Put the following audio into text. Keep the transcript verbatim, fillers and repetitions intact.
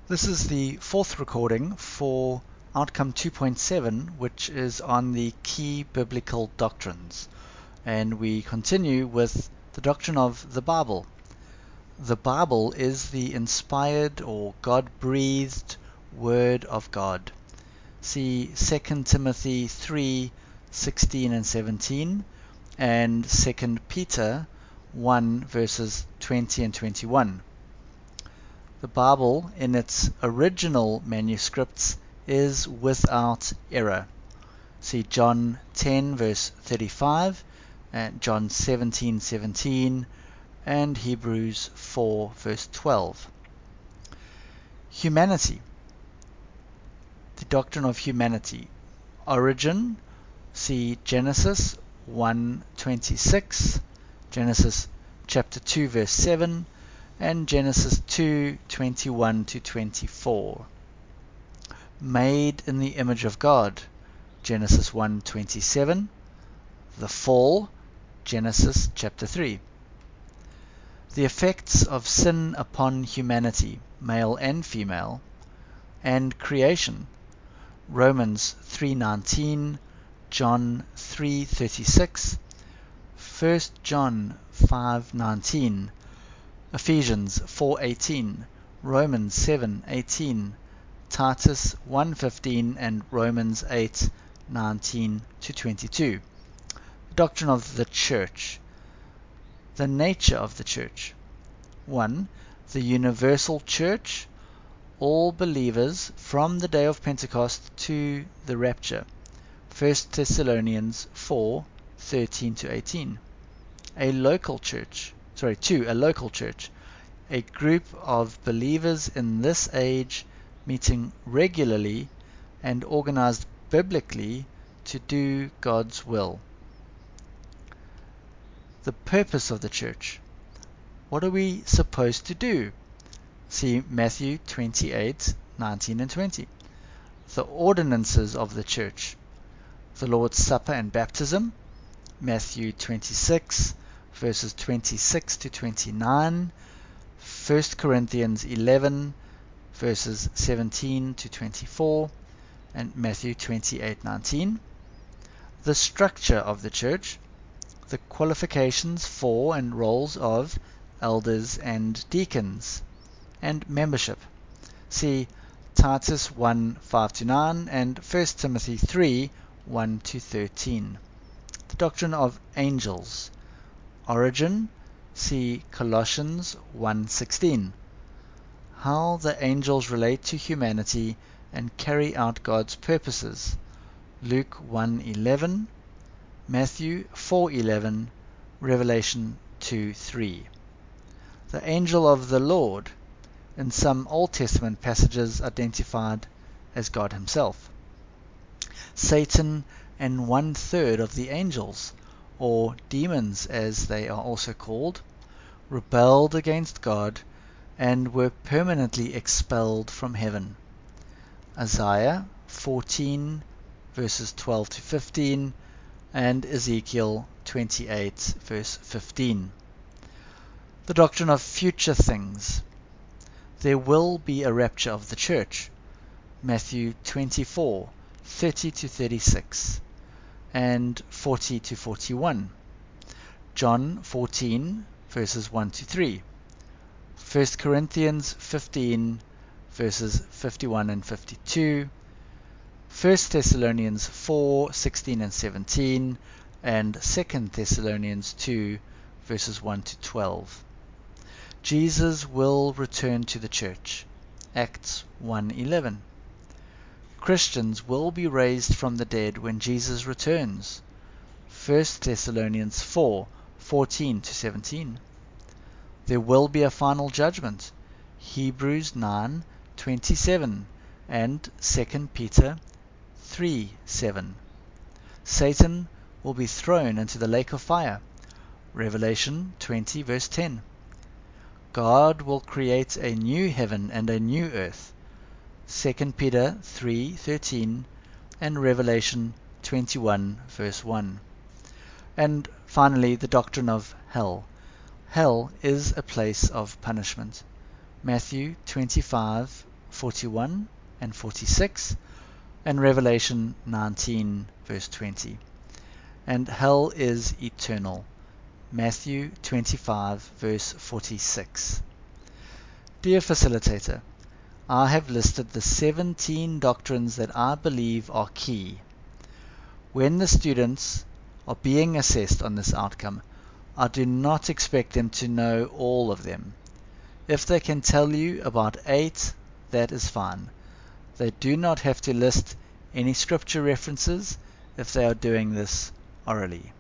This is the fourth recording for Outcome two point seven, which is on the key biblical doctrines. And we continue with the doctrine of the Bible. The Bible is the inspired or God-breathed Word of God. See Second Timothy three sixteen and seventeen and Second Peter one verses twenty and twenty-one. The Bible, in its original manuscripts, is without error. See John ten verse thirty-five, and John seventeen seventeen, and Hebrews four verse twelve. Humanity. The doctrine of humanity. Origin. See Genesis one twenty-six, Genesis chapter two verse seven, and Genesis two twenty-one to twenty-four. Made in the image of God, Genesis one twenty-seven. The fall, Genesis chapter three. The effects of sin upon humanity, male and female, and creation, Romans three nineteen, John three thirty-six, First John five nineteen, Ephesians four eighteen, Romans seven eighteen, Titus one fifteen, and Romans eight nineteen to twenty-two. The doctrine of the Church. The nature of the Church. one. The universal Church, all believers from the day of Pentecost to the rapture. First Thessalonians four thirteen to eighteen. A local church. Sorry, two, a local church, a group of believers in this age meeting regularly and organized biblically to do God's will. The purpose of the church. What are we supposed to do? See Matthew twenty-eight nineteen and twenty. The ordinances of the church. The Lord's Supper and baptism. Matthew twenty-six verses twenty-six to twenty-nine, First Corinthians eleven verses seventeen to twenty-four, and Matthew twenty-eight nineteen. The structure of the church, the qualifications for and roles of elders and deacons, and membership. See Titus one five to nine and First Timothy three one to thirteen. The doctrine of angels. Origin, see Colossians one sixteen. How the angels relate to humanity and carry out God's purposes. Luke one eleven, Matthew four eleven, Revelation two three. The angel of the Lord, in some Old Testament passages identified as God himself. Satan and one third of the angels, or demons as they are also called, rebelled against God and were permanently expelled from heaven. Isaiah fourteen verses twelve to fifteen and Ezekiel twenty-eight verse fifteen. The doctrine of future things. There will be a rapture of the church. Matthew twenty-four thirty to thirty-six and forty to forty-one. John fourteen verses one to three. First Corinthians fifteen verses fifty-one and fifty-two. First Thessalonians four sixteen and seventeen, and Second Thessalonians two verses one to twelve. Jesus will return to the church. Acts one eleven. Christians will be raised from the dead when Jesus returns. First Thessalonians four fourteen to seventeen. There will be a final judgment. Hebrews nine twenty-seven and Second Peter three seven. Satan will be thrown into the lake of fire. Revelation twenty verse ten. God will create a new heaven and a new earth. Second Peter three thirteen and Revelation twenty-one verse one. And finally, the doctrine of hell. Hell is a place of punishment. Matthew twenty-five forty-one and forty-six, and Revelation nineteen verse twenty. And hell is eternal. Matthew twenty-five verse forty-six. Dear Facilitator, I have listed the seventeen doctrines that I believe are key. When the students are being assessed on this outcome, I do not expect them to know all of them. If they can tell you about eight, that is fine. They do not have to list any scripture references if they are doing this orally.